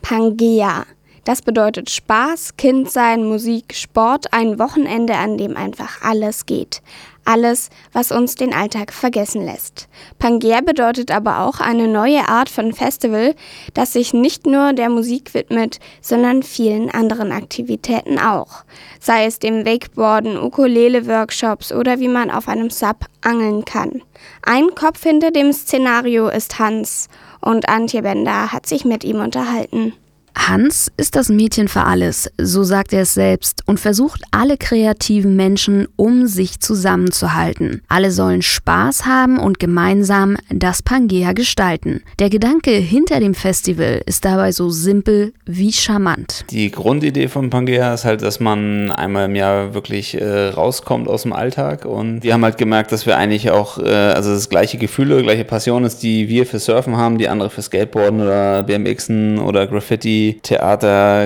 Pangea. Das bedeutet Spaß, Kindsein, Musik, Sport, ein Wochenende, an dem einfach alles geht. Alles, was uns den Alltag vergessen lässt. Pangea bedeutet aber auch eine neue Art von Festival, das sich nicht nur der Musik widmet, sondern vielen anderen Aktivitäten auch. Sei es dem Wakeboarden, Ukulele-Workshops oder wie man auf einem Sub angeln kann. Ein Kopf hinter dem Szenario ist Hans und Antje Bender hat sich mit ihm unterhalten. Hans ist das Mädchen für alles, so sagt er es selbst, und versucht alle kreativen Menschen um sich zusammenzuhalten. Alle sollen Spaß haben und gemeinsam das Pangea gestalten. Der Gedanke hinter dem Festival ist dabei so simpel wie charmant. Die Grundidee von Pangea ist halt, dass man einmal im Jahr wirklich rauskommt aus dem Alltag, und wir haben halt gemerkt, dass wir eigentlich auch also das gleiche Gefühle, gleiche Passion ist, die wir für Surfen haben, die andere für Skateboarden oder BMXen oder Graffiti, Theater,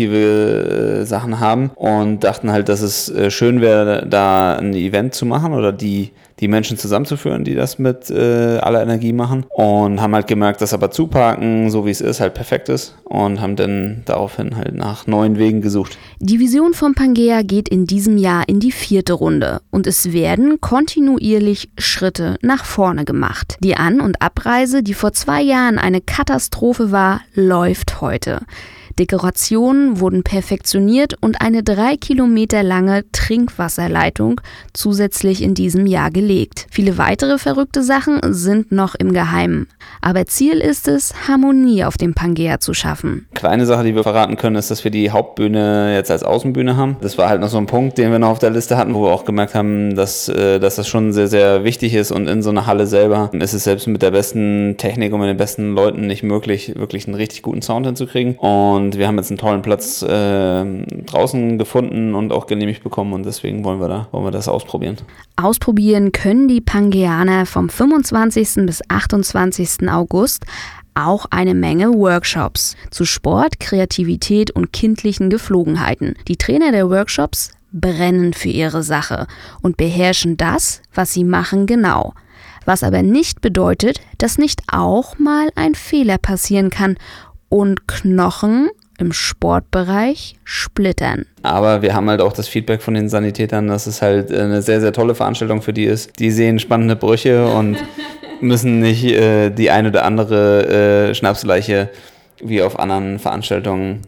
kreative Sachen haben, und dachten halt, dass es schön wäre, da ein Event zu machen oder die Menschen zusammenzuführen, die das mit aller Energie machen, und haben halt gemerkt, dass aber Zuparken, so wie es ist, halt perfekt ist, und haben dann daraufhin halt nach neuen Wegen gesucht. Die Vision von Pangea geht in diesem Jahr in die 4. Runde und es werden kontinuierlich Schritte nach vorne gemacht. Die An- und Abreise, die vor 2 Jahren eine Katastrophe war, läuft heute. Dekorationen wurden perfektioniert und eine 3 Kilometer lange Trinkwasserleitung zusätzlich in diesem Jahr gelegt. Viele weitere verrückte Sachen sind noch im Geheimen. Aber Ziel ist es, Harmonie auf dem Pangea zu schaffen. Kleine Sache, die wir verraten können, ist, dass wir die Hauptbühne jetzt als Außenbühne haben. Das war halt noch so ein Punkt, den wir noch auf der Liste hatten, wo wir auch gemerkt haben, dass das schon sehr, sehr wichtig ist, und in so einer Halle selber ist es selbst mit der besten Technik und mit den besten Leuten nicht möglich, wirklich einen richtig guten Sound hinzukriegen. Und wir haben jetzt einen tollen Platz draußen gefunden und auch genehmigt bekommen, und deswegen wollen wir das ausprobieren. Ausprobieren können die Pangeaner vom 25. bis 28. August auch eine Menge Workshops zu Sport, Kreativität und kindlichen Geflogenheiten. Die Trainer der Workshops brennen für ihre Sache und beherrschen das, was sie machen, genau. Was aber nicht bedeutet, dass nicht auch mal ein Fehler passieren kann und Knochen im Sportbereich splittern. Aber wir haben halt auch das Feedback von den Sanitätern, dass es halt eine sehr, sehr tolle Veranstaltung für die ist. Die sehen spannende Brüche und müssen nicht die ein oder andere Schnapsleiche wie auf anderen Veranstaltungen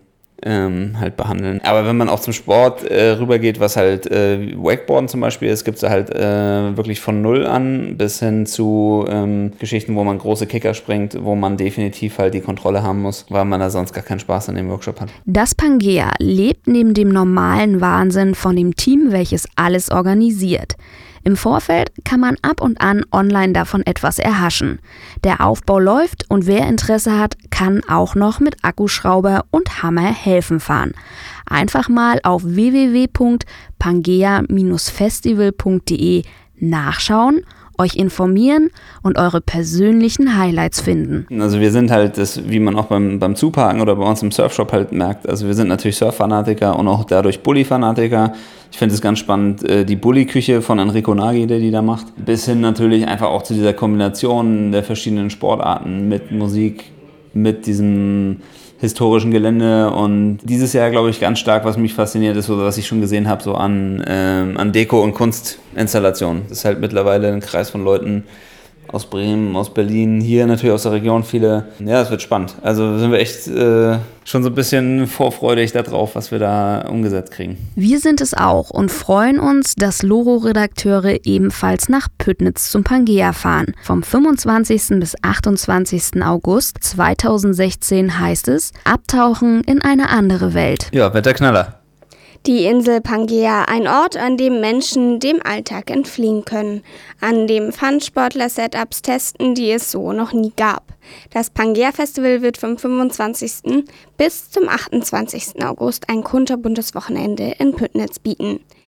halt behandeln. Aber wenn man auch zum Sport rübergeht, was halt Wakeboarden zum Beispiel ist, gibt es halt wirklich von null an bis hin zu Geschichten, wo man große Kicker springt, wo man definitiv halt die Kontrolle haben muss, weil man da sonst gar keinen Spaß an dem Workshop hat. Das Pangea lebt neben dem normalen Wahnsinn von dem Team, welches alles organisiert. Im Vorfeld kann man ab und an online davon etwas erhaschen. Der Aufbau läuft und wer Interesse hat, kann auch noch mit Akkuschrauber und Hammer helfen fahren. Einfach mal auf www.pangea-festival.de nachschauen, euch informieren und eure persönlichen Highlights finden. Also wir sind halt, wie man auch beim Zuparken oder bei uns im Surfshop halt merkt, also wir sind natürlich Surf-Fanatiker und auch dadurch Bulli-Fanatiker. Ich finde es ganz spannend, die Bulli-Küche von Enrico Nagy, der die da macht, bis hin natürlich einfach auch zu dieser Kombination der verschiedenen Sportarten mit Musik, mit diesem historischen Gelände, und dieses Jahr, glaube ich, ganz stark, was mich fasziniert ist, oder was ich schon gesehen habe, so an Deko- und Kunstinstallationen. Das ist halt mittlerweile ein Kreis von Leuten aus Bremen, aus Berlin, hier natürlich aus der Region viele. Ja, es wird spannend. Also sind wir echt schon so ein bisschen vorfreudig darauf, was wir da umgesetzt kriegen. Wir sind es auch und freuen uns, dass Loro-Redakteure ebenfalls nach Püttnitz zum Pangea fahren. Vom 25. bis 28. August 2016 heißt es, abtauchen in eine andere Welt. Ja, Wetterknaller. Die Insel Pangea, ein Ort, an dem Menschen dem Alltag entfliehen können, an dem Fun-Sportler Setups testen, die es so noch nie gab. Das Pangea-Festival wird vom 25. bis zum 28. August ein kunterbuntes Wochenende in Püttnitz bieten.